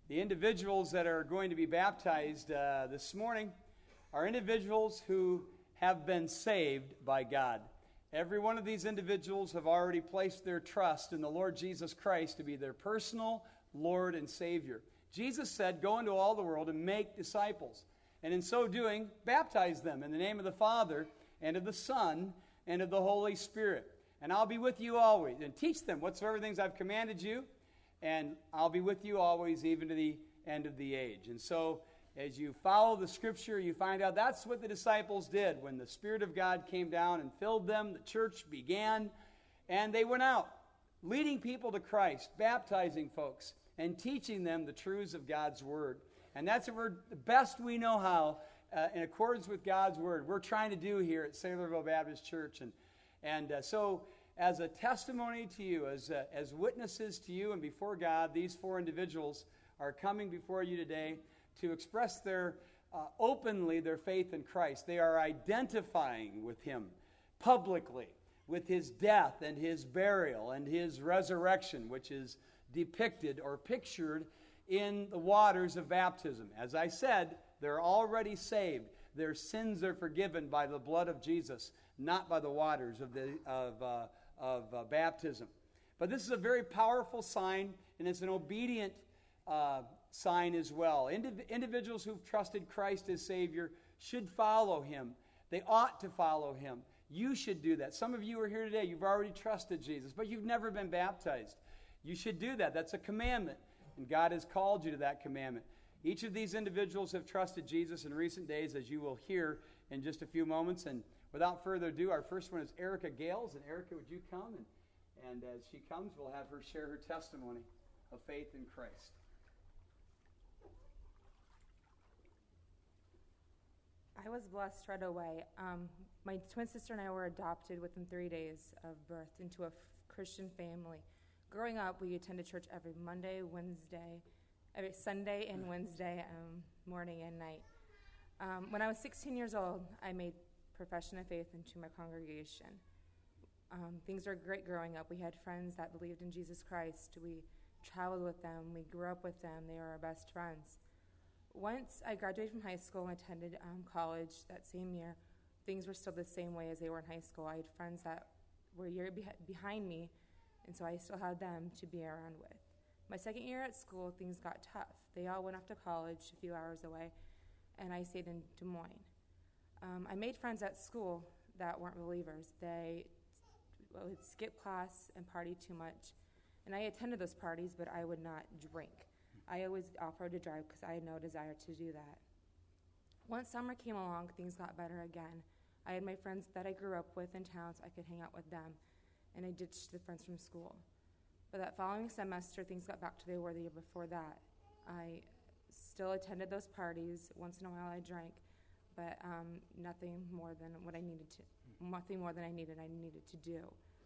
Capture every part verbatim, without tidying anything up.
The individuals that are going to be baptized uh, this morning are individuals who have been saved by God. Every one of these individuals have already placed their trust in the Lord Jesus Christ to be their personal Lord and Savior. Jesus said, "Go into all the world and make disciples, and in so doing, baptize them in the name of the Father and of the Son and of the Holy Spirit. And I'll be with you always, and teach them whatsoever things I've commanded you, and I'll be with you always, even to the end of the age." And so, as you follow the Scripture, you find out that's what the disciples did. When the Spirit of God came down and filled them, the church began, and they went out, leading people to Christ, baptizing folks, and teaching them the truths of God's Word. And that's what we're, the best we know how, uh, in accordance with God's Word, we're trying to do here at Saylorville Baptist Church. And, and uh, so, as a testimony to you, as, uh, as witnesses to you and before God, these four individuals are coming before you today to express their uh, openly their faith in Christ. They are identifying with Him publicly, with His death and His burial and His resurrection, which is depicted or pictured in the waters of baptism. As I said, they're already saved. Their sins are forgiven by the blood of Jesus, not by the waters of the of uh, of uh, baptism. But this is a very powerful sign, and it's an obedient uh, sign as well. Indiv- individuals who've trusted Christ as Savior should follow Him. They ought to follow Him. You should do that. Some of you are here today. You've already trusted Jesus, but you've never been baptized. You should do that. That's a commandment, and God has called you to that commandment. Each of these individuals have trusted Jesus in recent days, as you will hear in just a few moments. And without further ado, our first one is Erica Gales. And Erica, would you come? And, and as she comes, we'll have her share her testimony of faith in Christ. I was blessed right away. Um, my twin sister and I were adopted within three days of birth into a f- Christian family. Growing up, we attended church every Monday, Wednesday, every Sunday and Wednesday, um, morning and night. Um, when I was sixteen years old, I made profession of faith into my congregation. Um, things were great growing up. We had friends that believed in Jesus Christ. We traveled with them. We grew up with them. They were our best friends. Once I graduated from high school and attended um, college that same year, things were still the same way as they were in high school. I had friends that were a year beh- behind me, and so I still had them to be around with. My second year at school, things got tough. They all went off to college a few hours away, and I stayed in Des Moines. Um, I made friends at school that weren't believers. They would skip class and party too much, and I attended those parties, but I would not drink. I always offered to drive because I had no desire to do that. Once summer came along, things got better again. I had my friends that I grew up with in town, so I could hang out with them, and I ditched the friends from school. But that following semester, things got back to they were the year before that. I still attended those parties. Once in a while, I drank, but um, nothing more than what I needed to, nothing more than I needed. I needed to do.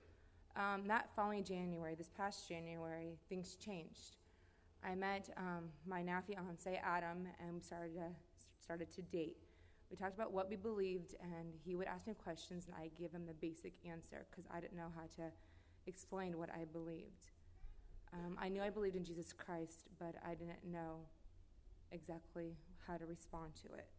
Um, that following January, this past January, things changed. I met um, my now fiance Adam, and we started to started to date. We talked about what we believed, and he would ask me questions, and I gave him the basic answer because I didn't know how to explain what I believed. Um, I knew I believed in Jesus Christ, but I didn't know exactly how to respond to it.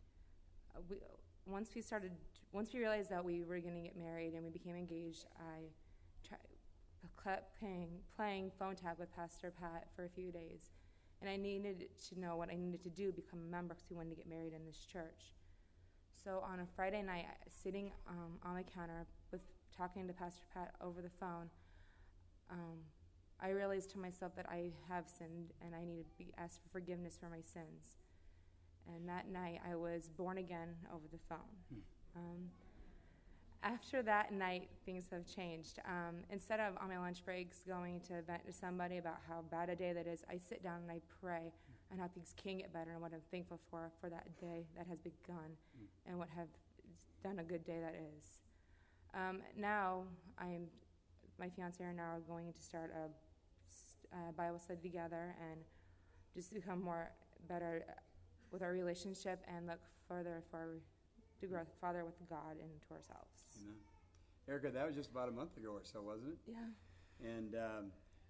Uh, we, once we started, once we realized that we were going to get married and we became engaged, I tried, kept playing, playing phone tag with Pastor Pat for a few days, and I needed to know what I needed to do, become a member, because we wanted to get married in this church. So on a Friday night, sitting um, on my counter with talking to Pastor Pat over the phone, um, I realized to myself that I have sinned and I needed to be asked for forgiveness for my sins. And that night, I was born again over the phone. Hmm. Um, after that night, things have changed. Um, instead of on my lunch breaks going to vent to somebody about how bad a day that is, I sit down and I pray hmm. on how things can get better and what I'm thankful for for that day that has begun hmm. and what have done a good day that is. Um, now, I am, my fiance and I are going to start a Uh, Bible study together and just become more better with our relationship and look further for to grow farther with God and to ourselves. Amen. Erica, that was just about a month ago or so, wasn't it? Yeah. And um,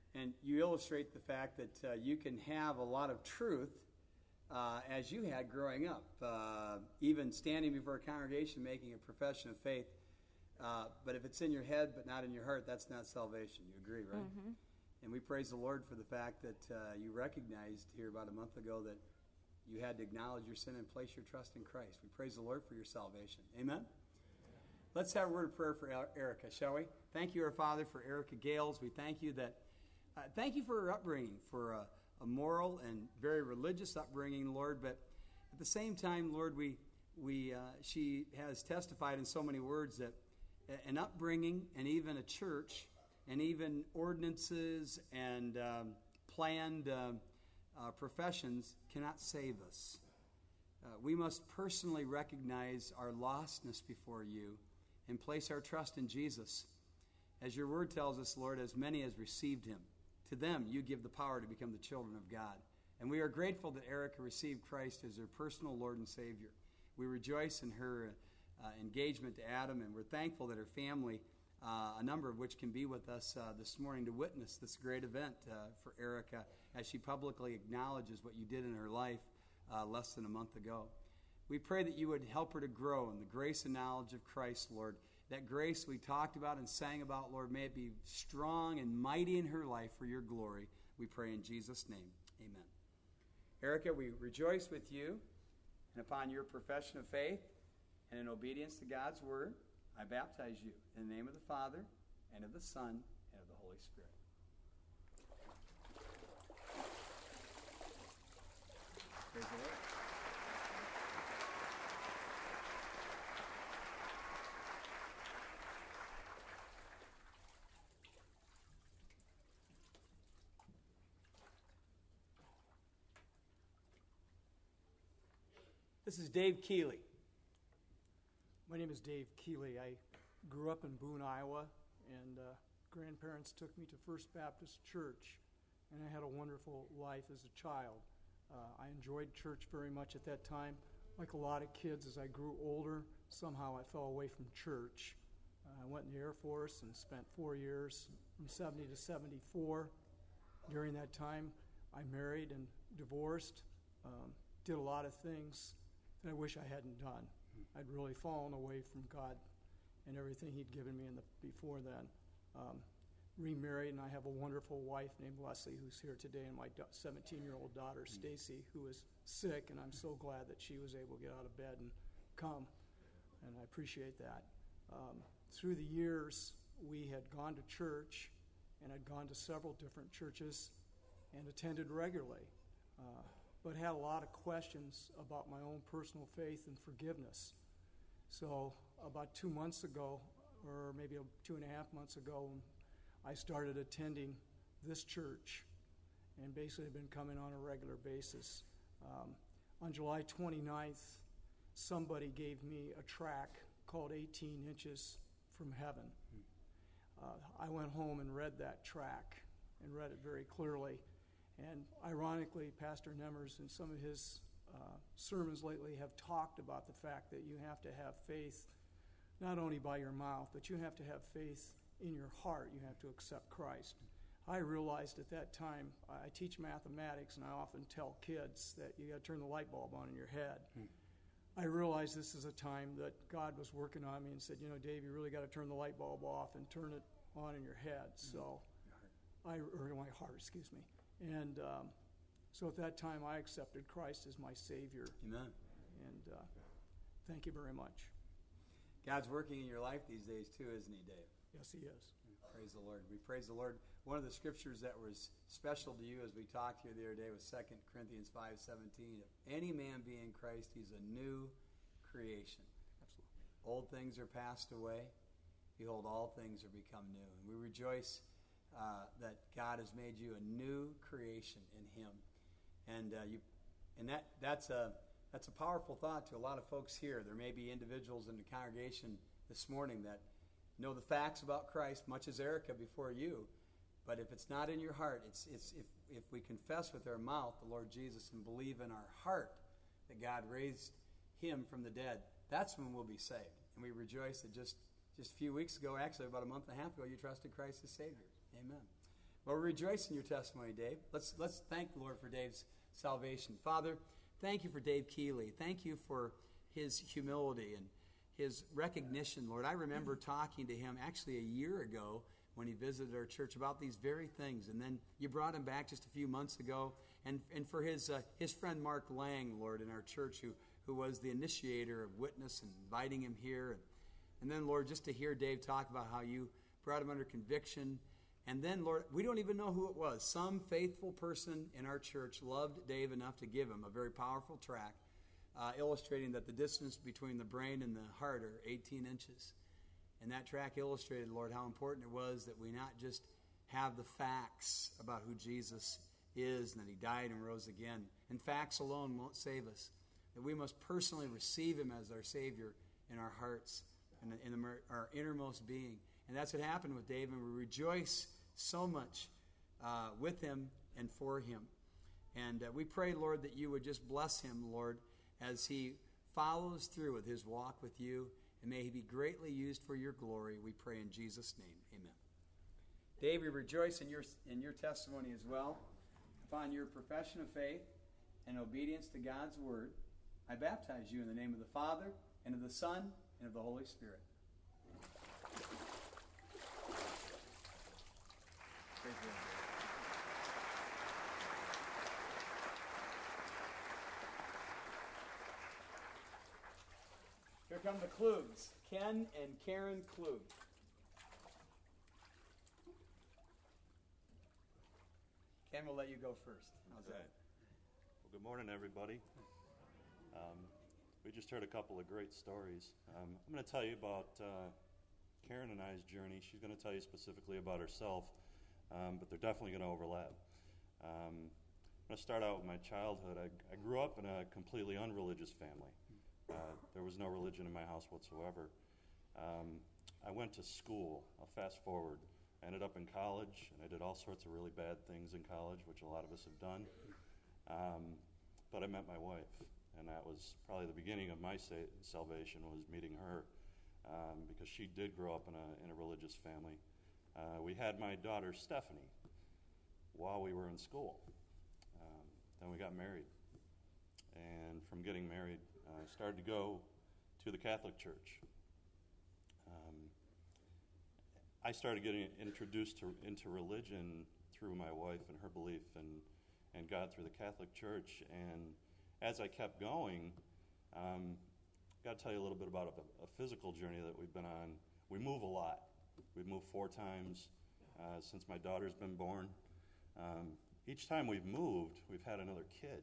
And you illustrate the fact that uh, you can have a lot of truth uh, as you had growing up, uh, even standing before a congregation making a profession of faith. Uh, but if it's in your head but not in your heart, that's not salvation. You agree, right? Mm-hmm. And we praise the Lord for the fact that uh, you recognized here about a month ago that you had to acknowledge your sin and place your trust in Christ. We praise the Lord for your salvation. Amen? Let's have a word of prayer for Erica, shall we? Thank you, our Father, for Erica Gales. We thank you that, uh, thank you for her upbringing, for a, a moral and very religious upbringing, Lord. But at the same time, Lord, we, we, uh, she has testified in so many words that an upbringing and even a church and even ordinances and um, planned uh, uh, professions cannot save us. Uh, we must personally recognize our lostness before you and place our trust in Jesus. As your word tells us, Lord, as many as received him, to them you give the power to become the children of God. And we are grateful that Erica received Christ as her personal Lord and Savior. We rejoice in her uh, engagement to Adam, and we're thankful that her family, uh, a number of which can be with us uh, this morning to witness this great event uh, for Erica as she publicly acknowledges what you did in her life uh, less than a month ago. We pray that you would help her to grow in the grace and knowledge of Christ, Lord. That grace we talked about and sang about, Lord, may it be strong and mighty in her life for your glory. We pray in Jesus' name. Amen. Erica, we rejoice with you and upon your profession of faith and in obedience to God's word, I baptize you in the name of the Father and of the Son and of the Holy Spirit. Praise the Lord. This is Dave Keeley. My name is Dave Keeley. I grew up in Boone, Iowa, and uh, grandparents took me to First Baptist Church, and I had a wonderful life as a child. Uh, I enjoyed church very much at that time. Like a lot of kids, as I grew older, somehow I fell away from church. Uh, I went in the Air Force and spent four years from seventy to seventy-four. During that time, I married and divorced, um, did a lot of things that I wish I hadn't done. I'd really fallen away from God and everything he'd given me in the before then. Um, remarried, and I have a wonderful wife named Leslie who's here today, and my seventeen-year-old daughter Stacy, who is sick, and I'm so glad that she was able to get out of bed and come, and I appreciate that. Um, through the years, we had gone to church, and I'd gone to several different churches and attended regularly. Uh, but had a lot of questions about my own personal faith and forgiveness. So about two months ago, or maybe two and a half months ago, I started attending this church and basically have been coming on a regular basis. Um, on July twenty-ninth, somebody gave me a tract called eighteen inches from Heaven. Uh, I went home and read that tract and read it very clearly. And ironically, Pastor Nemmers in some of his uh, sermons lately have talked about the fact that you have to have faith not only by your mouth, but you have to have faith in your heart. You have to accept Christ. I realized at that time, I teach mathematics, and I often tell kids that you got to turn the light bulb on in your head. Hmm. I realized this is a time that God was working on me and said, you know, Dave, you really got to turn the light bulb off and turn it on in your head. Hmm. So, I, or my heart, excuse me. And um, so at that time, I accepted Christ as my Savior. Amen. And uh, thank you very much. God's working in your life these days too, isn't he, Dave? Yes, he is. Praise the Lord. We praise the Lord. One of the scriptures that was special to you as we talked here the other day was Second Corinthians five seventeen. If any man be in Christ, he's a new creation. Absolutely. Old things are passed away. Behold, all things are become new. And we rejoice Uh, that God has made you a new creation in Him, and uh, you, and that that's a that's a powerful thought to a lot of folks here. There may be individuals in the congregation this morning that know the facts about Christ, much as Erica before you, but if it's not in your heart, it's it's if if we confess with our mouth the Lord Jesus and believe in our heart that God raised Him from the dead, that's when we'll be saved. And we rejoice that just just a few weeks ago, actually about a month and a half ago, you trusted Christ as Savior. Amen. Well, we rejoice in your testimony, Dave. Let's let's thank the Lord for Dave's salvation. Father, thank you for Dave Keeley. Thank you for his humility and his recognition, Lord. I remember talking to him actually a year ago when he visited our church about these very things. And then you brought him back just a few months ago. And and for his uh, his friend Mark Lang, Lord, in our church, who, who was the initiator of Witness and inviting him here. And, and then, Lord, just to hear Dave talk about how you brought him under conviction. And then, Lord, we don't even know who it was. Some faithful person in our church loved Dave enough to give him a very powerful tract uh, illustrating that the distance between the brain and the heart are eighteen inches. And that tract illustrated, Lord, how important it was that we not just have the facts about who Jesus is and that he died and rose again. And facts alone won't save us. That we must personally receive him as our Savior in our hearts and in the, our innermost being. And that's what happened with Dave, and we rejoice so much uh, with him and for him. And uh, we pray, Lord, that you would just bless him, Lord, as he follows through with his walk with you. And may he be greatly used for your glory. We pray in Jesus' name. Amen. Dave, we rejoice in your, in your testimony as well. Upon your profession of faith and obedience to God's word, I baptize you in the name of the Father, and of the Son, and of the Holy Spirit. Praise the Lord. Here come the Klugs, Ken and Karen Klug. Ken, we'll let you go first. How's Okay. that? Well, good morning, everybody. Um, we just heard a couple of great stories. Um, I'm going to tell you about uh, Karen and I's journey. She's going to tell you specifically about herself, um, but they're definitely going to overlap. Um, I'm going to start out with my childhood. I, I grew up in a completely unreligious family. Uh, there was no religion in my house whatsoever. Um, I went to school. I'll fast forward. I ended up in college, and I did all sorts of really bad things in college, which a lot of us have done. Um, but I met my wife, and that was probably the beginning of my sa- salvation, was meeting her, um, because she did grow up in a, in a religious family. Uh, we had my daughter, Stephanie, while we were in school. Um, then we got married. And from getting married, I uh, started to go to the Catholic Church. Um, I started getting introduced to, into religion through my wife and her belief in, and God through the Catholic Church. And as I kept going, um, got to tell you a little bit about a, a physical journey that we've been on. We move a lot. We've moved four times uh, since my daughter's been born. Um, each time we've moved, we've had another kid.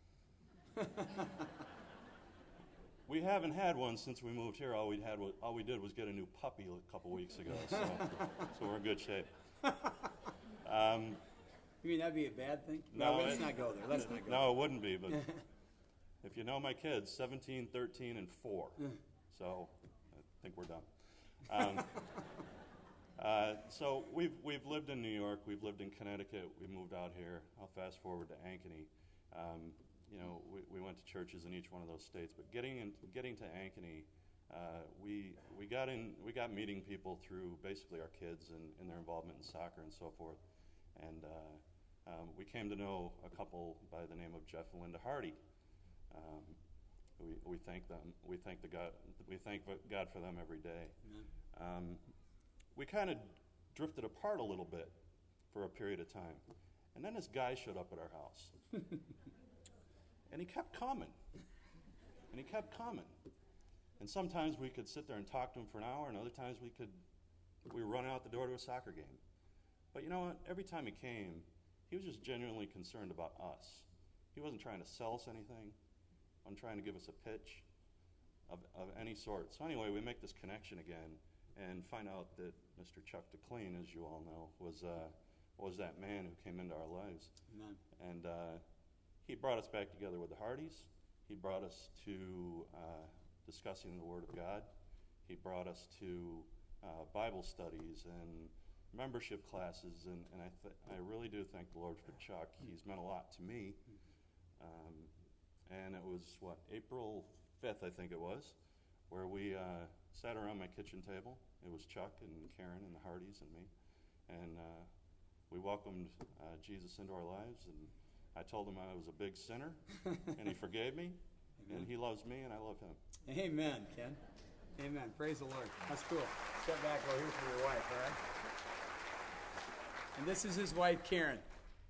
We haven't had one since we moved here. All we had, was, all we did was get a new puppy a couple weeks ago, so, so we're in good shape. Um, You mean that'd be a bad thing? No, No, let's it- not go there. Let's not go no, it wouldn't be, but if you know my kids, seventeen, thirteen, and four, so I think we're done. Um, uh, so we've we've lived in New York, we've lived in Connecticut, we moved out here. I'll fast forward to Ankeny. Um, you know, we, we went to churches in each one of those states, but getting in, getting to Ankeny, uh, we we got in we got meeting people through basically our kids and, and their involvement in soccer and so forth, and uh, um, we came to know a couple by the name of Jeff and Linda Hardy. Um, we we thank them. We thank the God. We thank God for them every day. Um, we kind of drifted apart a little bit for a period of time, and then this guy showed up at our house. And he kept coming. And he kept coming. And sometimes we could sit there and talk to him for an hour, and other times we could we were running out the door to a soccer game. But you know what? Every time he came, he was just genuinely concerned about us. He wasn't trying to sell us anything. Wasn't trying to give us a pitch of, of any sort. So anyway, we make this connection again and find out that Mister Chuck DeClean, as you all know, was uh, was that man who came into our lives. Amen. And uh, he brought us back together with the Hardys. He brought us to uh, discussing the Word of God. He brought us to uh, Bible studies and membership classes, and, and I, th- I really do thank the Lord for Chuck. He's meant a lot to me. Um, and it was, what, April fifth, I think it was, where we uh, sat around my kitchen table. It was Chuck and Karen and the Hardys and me. And uh, we welcomed uh, Jesus into our lives, and I told him I was a big sinner, and he forgave me, and he loves me, and I love him. Amen, Ken. Amen. Praise the Lord. That's cool. Step back over here for your wife, all right? And this is his wife, Karen.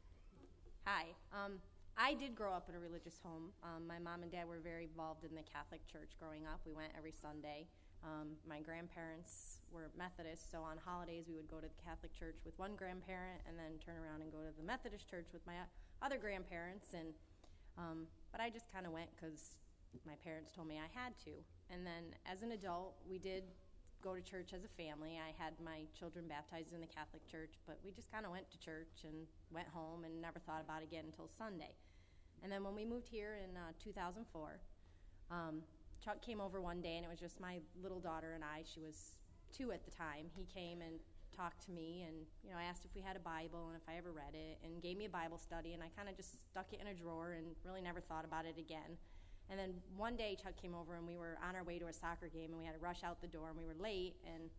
Hi. Um, I did grow up in a religious home. Um, my mom and dad were very involved in the Catholic Church growing up. We went every Sunday. Um, my grandparents were Methodist, so on holidays we would go to the Catholic Church with one grandparent and then turn around and go to the Methodist Church with my other grandparents. And um, but I just kind of went because my parents told me I had to. And then as an adult, we did go to church as a family. I had my children baptized in the Catholic Church, but we just kind of went to church and went home and never thought about it again until Sunday. And then when we moved here in uh, two thousand four, um, Chuck came over one day, and it was just my little daughter and I. She was two at the time. He came and talked to me, and you know, I asked if we had a Bible and if I ever read it, and gave me a Bible study, and I kind of just stuck it in a drawer and really never thought about it again. And then one day Chuck came over, and we were on our way to a soccer game, and we had to rush out the door, and we were late, and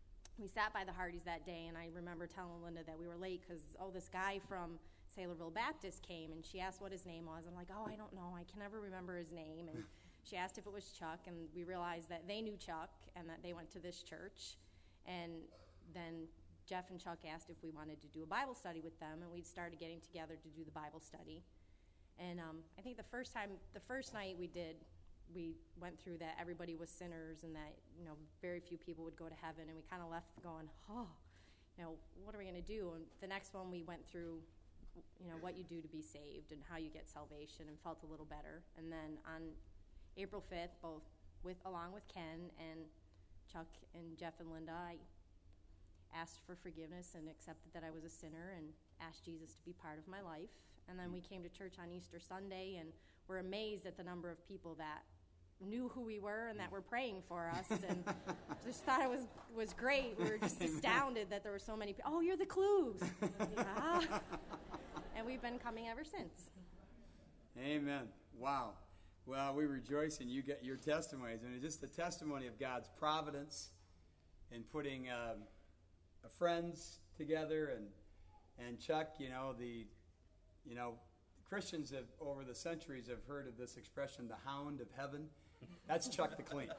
we sat by the Hardys that day, and I remember telling Linda that we were late because, oh, this guy from Saylorville Baptist came, and she asked what his name was. I'm like, oh, I don't know. I can never remember his name. And she asked if it was Chuck, and we realized that they knew Chuck and that they went to this church. And then Jeff and Chuck asked if we wanted to do a Bible study with them, and we started getting together to do the Bible study. And um, I think the first time, the first night we did, we went through that everybody was sinners and that, you know, very few people would go to heaven. And we kind of left going, oh, you know, what are we going to do? And the next one we went through, you know, what you do to be saved and how you get salvation, and felt a little better. And then on April fifth, both with along with Ken and Chuck and Jeff and Linda, I asked for forgiveness and accepted that I was a sinner and asked Jesus to be part of my life. And then we came to church on Easter Sunday, and were amazed at the number of people that knew who we were and that were praying for us, and just thought it was, was great. We were just astounded that there were so many people. Oh, you're the Kluges. Yeah. And we've been coming ever since. Amen. Wow. Well, we rejoice in you get your testimonies. And it's just the testimony of God's providence in putting um, friends together. And, and Chuck, you know, the... You know, Christians have, over the centuries, have heard of this expression, the hound of heaven. That's Chuck the Clean.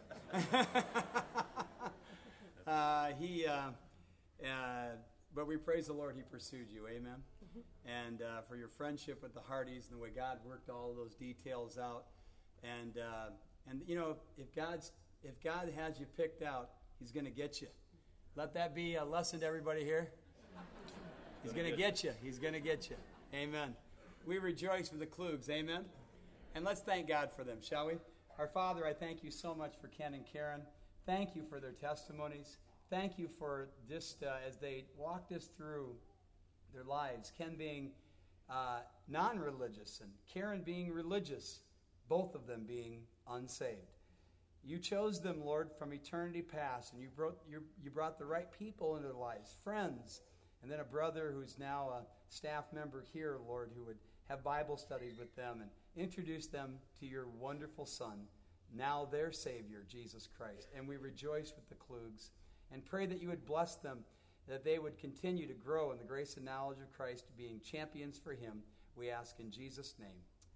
uh, he, uh, uh, but we praise the Lord, he pursued you, amen? Mm-hmm. And uh, for your friendship with the Hardys and the way God worked all those details out. And, uh, and you know, if, God's, if God has you picked out, he's going to get you. Let that be a lesson to everybody here. He's going to get you. He's going to get you. Amen. We rejoice for the Kluges. Amen. And let's thank God for them, shall we? Our Father, I thank you so much for Ken and Karen. Thank you for their testimonies. Thank you for just uh, as they walked us through their lives. Ken being uh, non-religious and Karen being religious, both of them being unsaved. You chose them, Lord, from eternity past, and you brought, you, you brought the right people into their lives, friends, and then a brother who's now a staff member here, Lord, who would have Bible studies with them and introduce them to your wonderful Son, now their Savior, Jesus Christ. And we rejoice with the Kluges and pray that you would bless them, that they would continue to grow in the grace and knowledge of Christ, being champions for him. We ask in Jesus' name,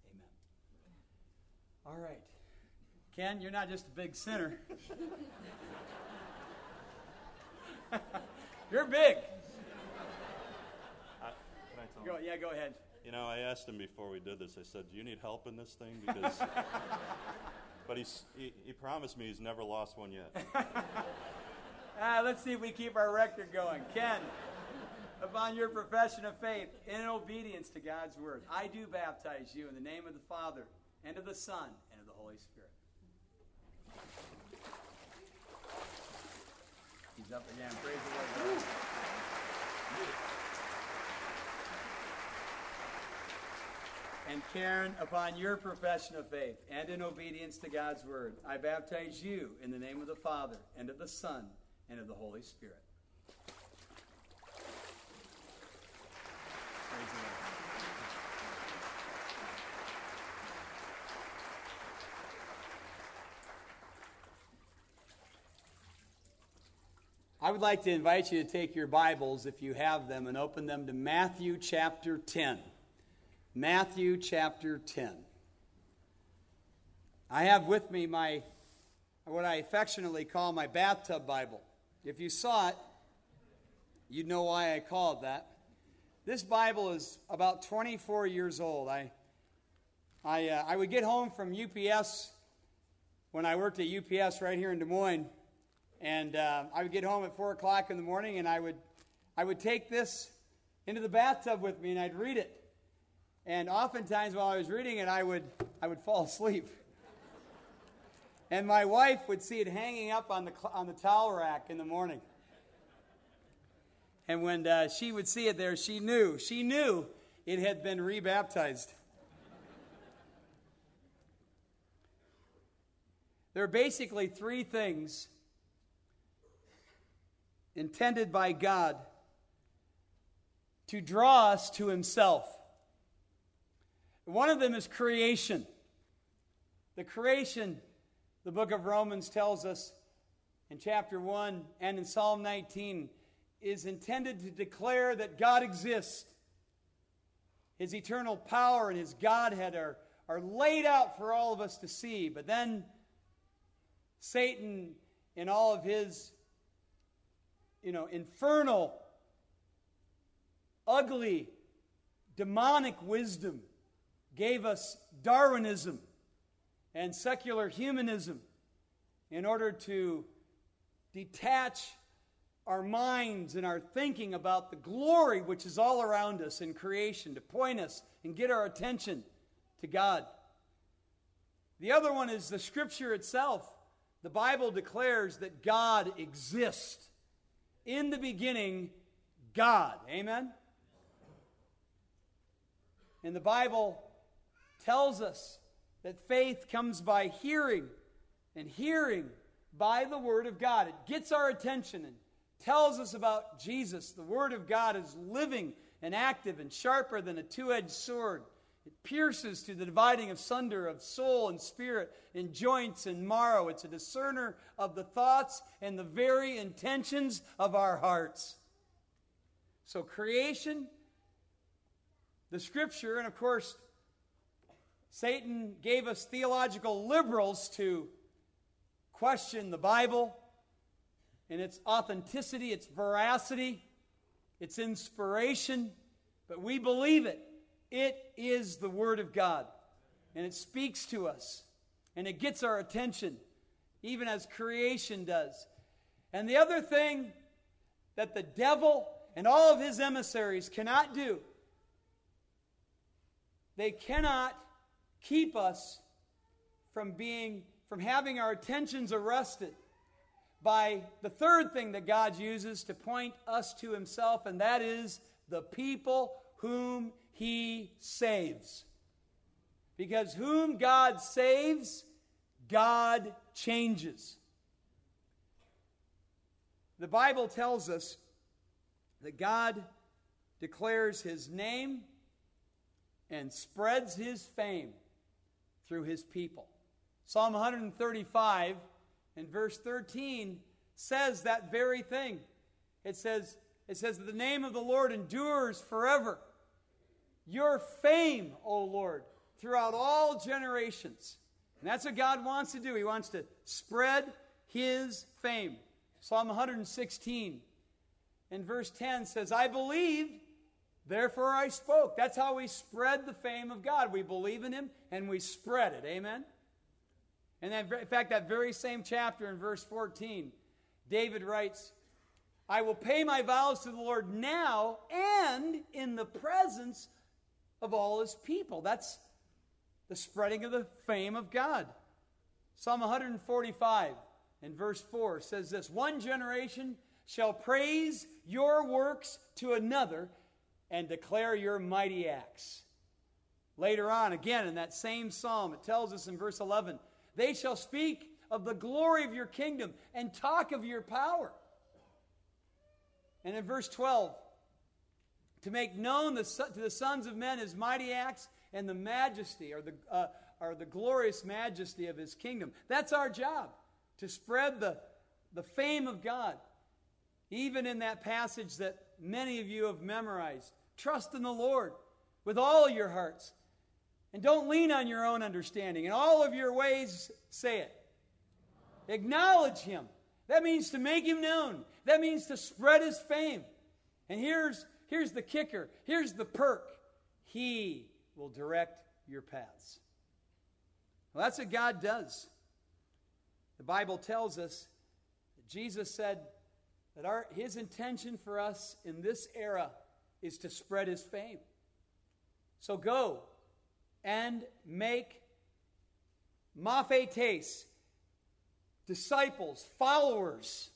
amen. All right. Ken, you're not just a big sinner. You're big. I, can I tell Go, him? yeah, go ahead. You know, I asked him before we did this, I said, do you need help in this thing? Because, but he's, he, he promised me he's never lost one yet. uh, let's see if we keep our record going. Ken, upon your profession of faith, in obedience to God's word, I do baptize you in the name of the Father, and of the Son, and of the Holy Spirit. He's up again. Praise the Lord. And Karen, upon your profession of faith and in obedience to God's word, I baptize you in the name of the Father, and of the Son, and of the Holy Spirit. Praise the Lord. I would like to invite you to take your Bibles, if you have them, and open them to Matthew chapter ten. Matthew chapter ten. I have with me my, what I affectionately call my bathtub Bible. If you saw it, you'd know why I call it that. This Bible is about twenty-four years old. I, I, uh, I would get home from U P S when I worked at U P S right here in Des Moines, and uh, I would get home at four o'clock in the morning, and I would, I would take this into the bathtub with me, and I'd read it. And oftentimes while I was reading it, I would, I would fall asleep. And my wife would see it hanging up on the on the towel rack in the morning. And when uh, she would see it there, she knew, she knew it had been rebaptized. There are basically three things intended by God to draw us to Himself. One of them is creation. The creation, the book of Romans tells us in chapter one and in Psalm nineteen, is intended to declare that God exists. His eternal power and His Godhead are, are laid out for all of us to see. But then Satan, in all of his, you know, infernal, ugly, demonic wisdom, gave us Darwinism and secular humanism in order to detach our minds and our thinking about the glory which is all around us in creation, to point us and get our attention to God. The other one is the Scripture itself. The Bible declares that God exists. In the beginning, God. Amen? And the Bible tells us that faith comes by hearing, and hearing by the Word of God. It gets our attention and tells us about Jesus. The Word of God is living and active and sharper than a two-edged sword. It pierces to the dividing asunder of soul and spirit, and joints and marrow. It's a discerner of the thoughts and the very intentions of our hearts. So creation, the Scripture, and of course, Satan gave us theological liberals to question the Bible and its authenticity, its veracity, its inspiration, but we believe it. It is the Word of God, and it speaks to us, and it gets our attention, even as creation does. And the other thing that the devil and all of his emissaries cannot do, they cannot keep us from being, from having our attentions arrested by the third thing that God uses to point us to Himself, and that is the people whom He saves. Because whom God saves, God changes. The Bible tells us that God declares His name and spreads His fame through His people. Psalm one thirty-five and verse thirteen says that very thing. It says, it says that the name of the Lord endures forever. Your fame, O Lord, throughout all generations. And that's what God wants to do. He wants to spread His fame. Psalm one sixteen and verse ten says, I believed, therefore I spoke. That's how we spread the fame of God. We believe in Him and we spread it. Amen? And then, in fact, that very same chapter in verse fourteen, David writes, I will pay my vows to the Lord now and in the presence of all His people. That's the spreading of the fame of God. Psalm one forty-five and verse four says this, one generation shall praise your works to another and declare your mighty acts. Later on, again in that same psalm, it tells us in verse eleven, they shall speak of the glory of your kingdom and talk of your power. And in verse twelve, to make known the, to the sons of men His mighty acts and the majesty or the, uh, or the glorious majesty of His kingdom. That's our job, to spread the, the fame of God. even in that passage that many of you have memorized. Trust in the Lord with all your hearts. And don't lean on your own understanding. In all of your ways, say it. Acknowledge Him. That means to make Him known. That means to spread His fame. And here's, here's the kicker. Here's the perk. He will direct your paths. Well, that's what God does. The Bible tells us that Jesus said that our, His intention for us in this era is to spread His fame. So go and make maphetes, disciples, followers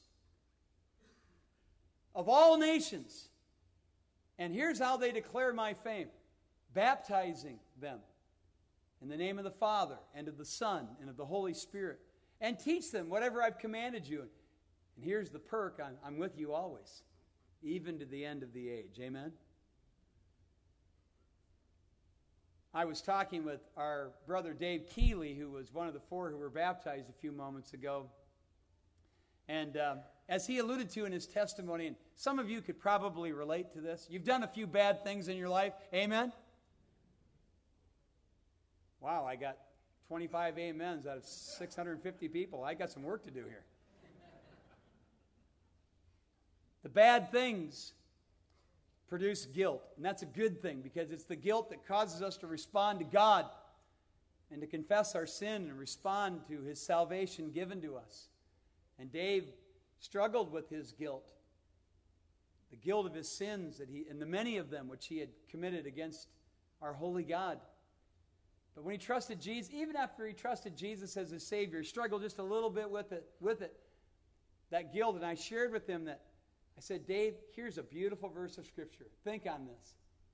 of all nations. And here's how they declare my fame. Baptizing them in the name of the Father and of the Son and of the Holy Spirit. And teach them whatever I've commanded you. And here's the perk. I'm, I'm with you always, even to the end of the age. Amen? I was talking with our brother Dave Keeley, who was one of the four who were baptized a few moments ago. And um, as he alluded to in his testimony, and some of you could probably relate to this, you've done a few bad things in your life. Amen? Wow, I got twenty-five amens out of six hundred fifty people. I got some work to do here. The bad things produce guilt, and that's a good thing because it's the guilt that causes us to respond to God and to confess our sin and respond to His salvation given to us. And Dave struggled with his guilt, the guilt of his sins that he, and the many of them which he had committed against our holy God. But when he trusted Jesus, even after he trusted Jesus as his Savior, he struggled just a little bit with it, with it, that guilt. And I shared with him that, I said, Dave, here's a beautiful verse of Scripture. Think on this.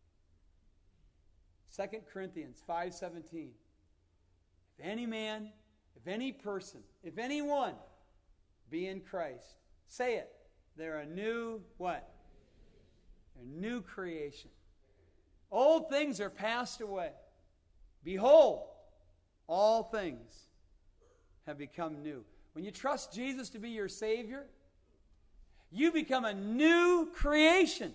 Second Corinthians five seventeen. If any man, if any person, if anyone be in Christ, say it. They're a new, what? A new creation. Old things are passed away. Behold, all things have become new. When you trust Jesus to be your Savior, you become a new creation.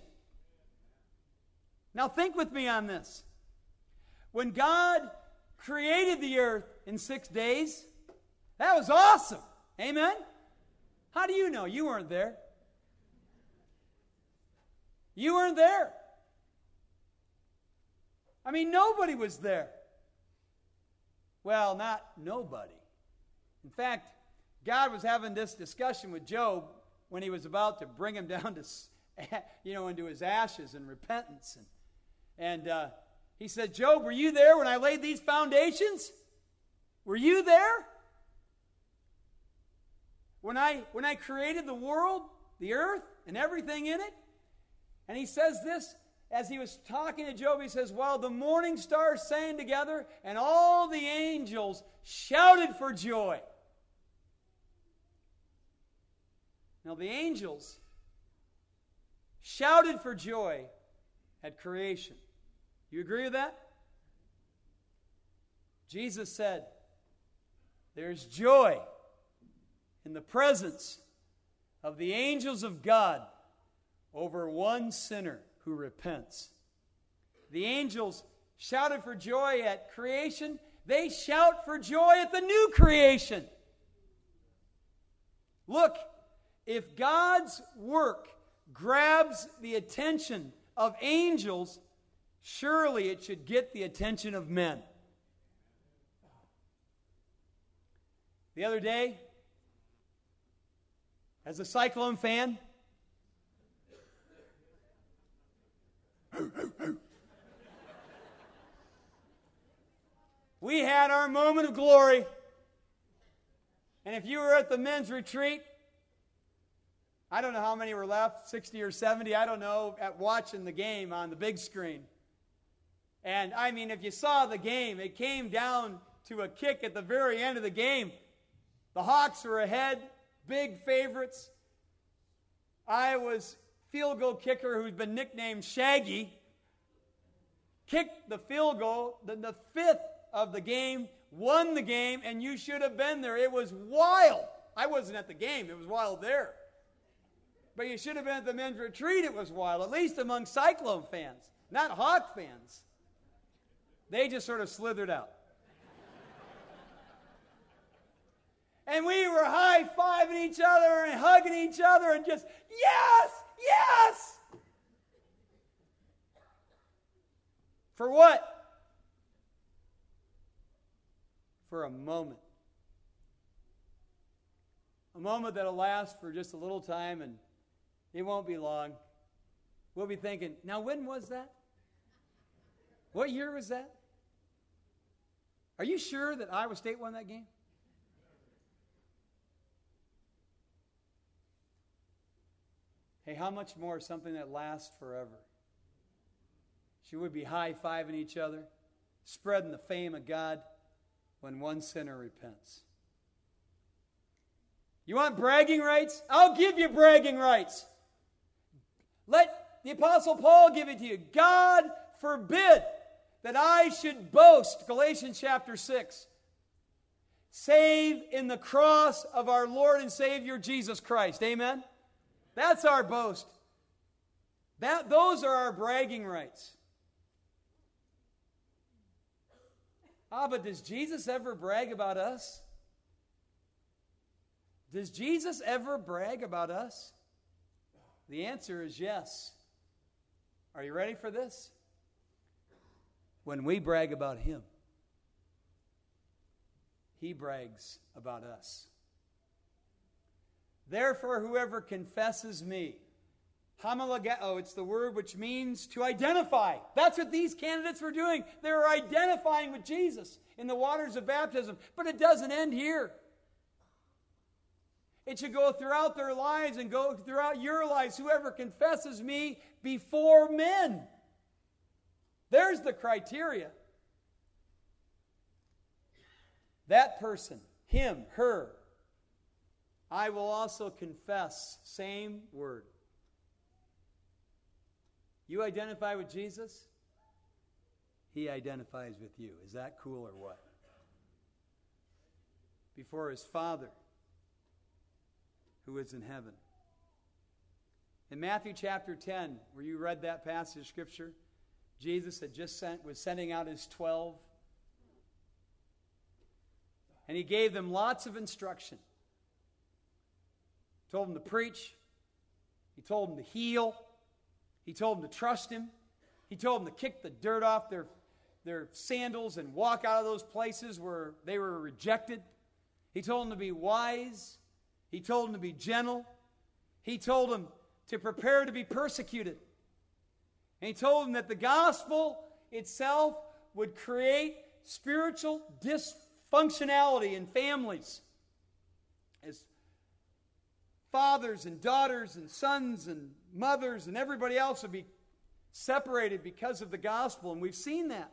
Now think with me on this. When God created the earth in six days, that was awesome. Amen? How do you know? You weren't there. You weren't there. I mean, nobody was there. Well, not nobody. In fact, God was having this discussion with Job when he was about to bring him down to, you know, into his ashes and repentance. And, and uh, he said, Job, were you there when I laid these foundations? Were you there? When I, when I created the world, the earth, and everything in it? And he says this, as he was talking to Job, he says, while the morning stars sang together, and all the angels shouted for joy. Now the angels shouted for joy at creation. You agree with that? Jesus said, there's joy in the presence of the angels of God over one sinner who repents. The angels shouted for joy at creation. They shout for joy at the new creation. Look, if God's work grabs the attention of angels, surely it should get the attention of men. The other day, as a Cyclone fan, we had our moment of glory. And if you were at the men's retreat, I don't know how many were left, sixty or seventy, I don't know, at watching the game on the big screen. And I mean, if you saw the game, it came down to a kick at the very end of the game. The Hawks were ahead, big favorites. Iowa's field goal kicker, who's been nicknamed Shaggy, kicked the field goal, the, the fifth of the game, won the game, and you should have been there. It was wild. I wasn't at the game. It was wild there. But you should have been at the men's retreat. It was wild, at least among Cyclone fans, not Hawk fans. They just sort of slithered out. And we were high-fiving each other and hugging each other and just, yes, yes! For what? For a moment. A moment that'll last for just a little time, and it won't be long. We'll be thinking, now when was that? What year was that? Are you sure that Iowa State won that game? Hey, how much more something that lasts forever? Should we be high-fiving each other, spreading the fame of God when one sinner repents? You want bragging rights? I'll give you bragging rights. Let the Apostle Paul give it to you. God forbid that I should boast, Galatians chapter six, save in the cross of our Lord and Savior Jesus Christ. Amen? That's our boast. That, those are our bragging rights. Ah, but does Jesus ever brag about us? Does Jesus ever brag about us? The answer is yes. Are you ready for this? When we brag about Him, He brags about us. Therefore, whoever confesses me, homologeo, it's the word which means to identify. That's what these candidates were doing. They were identifying with Jesus in the waters of baptism. But it doesn't end here. It should go throughout their lives and go throughout your lives. Whoever confesses me before men. There's the criteria. That person, him, her, I will also confess, same word. You identify with Jesus, He identifies with you. Is that cool or what? Before His Father, who is in heaven. In Matthew chapter ten, where you read that passage of Scripture, Jesus had just sent, was sending out His twelve. And He gave them lots of instruction. He told them to preach. He told them to heal. He told them to trust Him. He told them to kick the dirt off their, their sandals and walk out of those places where they were rejected. He told them to be wise. He told them to be gentle. He told them to prepare to be persecuted. And He told them that the gospel itself would create spiritual dysfunctionality in families. As fathers and daughters and sons and mothers and everybody else would be separated because of the gospel. And we've seen that.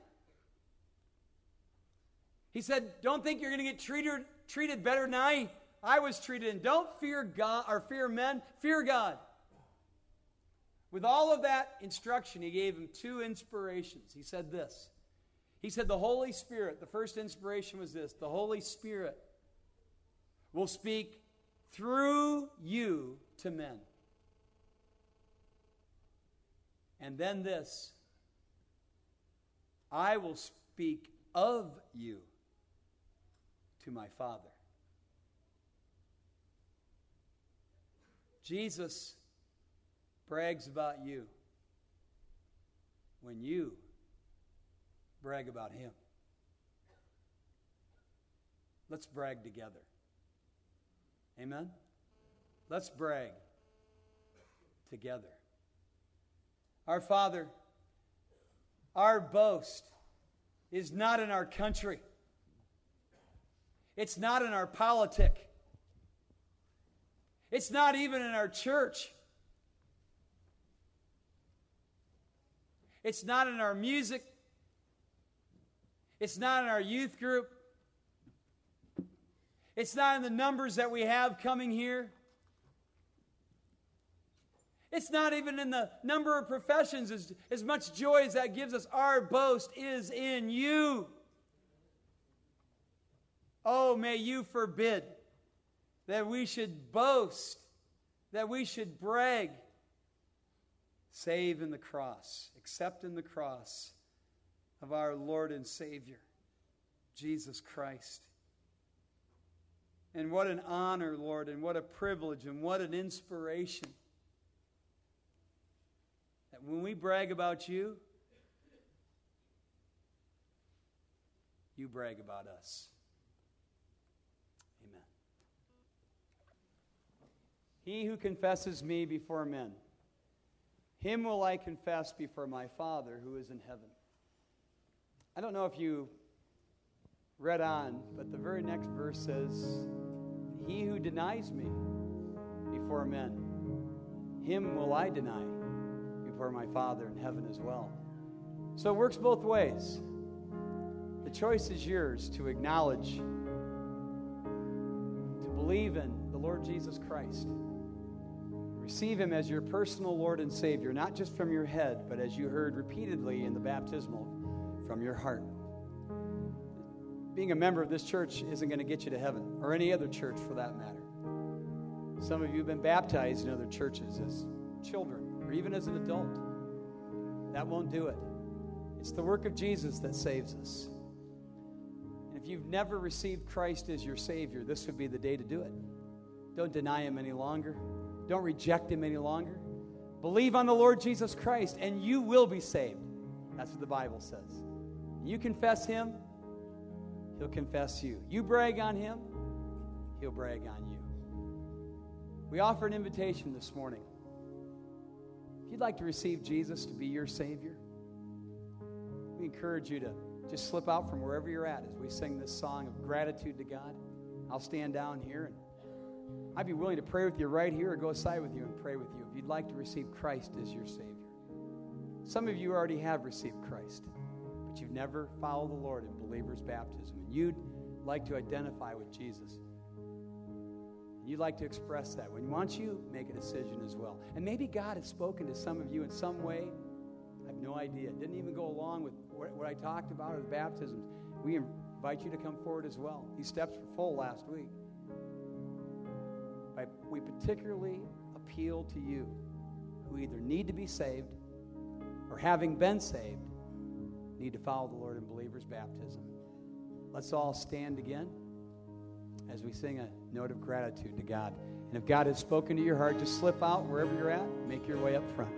He said, don't think you're going to get treated, treated better than I, I was treated. And don't fear God or fear men, fear God. With all of that instruction, He gave them two inspirations. He said this. He said the Holy Spirit, the first inspiration was this. The Holy Spirit will speak through you to men. And then this. I will speak of you to my Father. Jesus brags about you when you brag about Him. Let's brag together. Amen? Let's brag together. Our Father, our boast is not in our country. It's not in our politic. It's not even in our church. It's not in our music. It's not in our youth group. It's not in the numbers that we have coming here. It's not even in the number of professions. As, as much joy as that gives us, our boast is in you. Oh, may you forbid that we should boast that we should brag, save in the cross, accept in the cross of our Lord and Savior, Jesus Christ. And what an honor, Lord, and what a privilege, and what an inspiration that when we brag about you, you brag about us. Amen. He who confesses me before men, him will I confess before my Father who is in heaven. I don't know if you read on, but the very next verse says, he who denies me before men, him will I deny before my Father in heaven as well. So it works both ways. The choice is yours to acknowledge, to believe in the Lord Jesus Christ. Receive him as your personal Lord and Savior, not just from your head, but as you heard repeatedly in the baptismal, from your heart. Being a member of this church isn't going to get you to heaven, or any other church for that matter. Some of you have been baptized in other churches as children, or even as an adult. That won't do it. It's the work of Jesus that saves us. And if you've never received Christ as your Savior, this would be the day to do it. Don't deny him any longer. Don't reject him any longer. Believe on the Lord Jesus Christ, and you will be saved. That's what the Bible says. You confess him, he'll confess you. You brag on him, he'll brag on you. We offer an invitation this morning. If you'd like to receive Jesus to be your Savior, we encourage you to just slip out from wherever you're at as we sing this song of gratitude to God. I'll stand down here, and I'd be willing to pray with you right here or go aside with you and pray with you if you'd like to receive Christ as your Savior. Some of you already have received Christ, but you've never followed the Lord in believer's baptism, and you'd like to identify with Jesus. And you'd like to express that. When once you make a decision as well. And maybe God has spoken to some of you in some way. I have no idea. It didn't even go along with what, what I talked about with baptisms. We invite you to come forward as well. These steps were full last week. But we particularly appeal to you who either need to be saved or having been saved, need to follow the Lord in believer's baptism. Let's all stand again as we sing a note of gratitude to God. And if God has spoken to your heart, just slip out wherever you're at, make your way up front.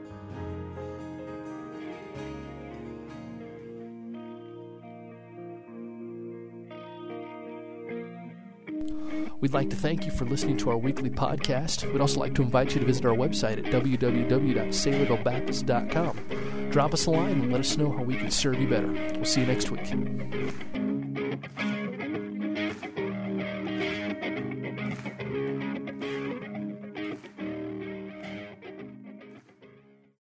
We'd like to thank you for listening to our weekly podcast. We'd also like to invite you to visit our website at w w w dot saylorville baptist dot com. Drop us a line and let us know how we can serve you better. We'll see you next week.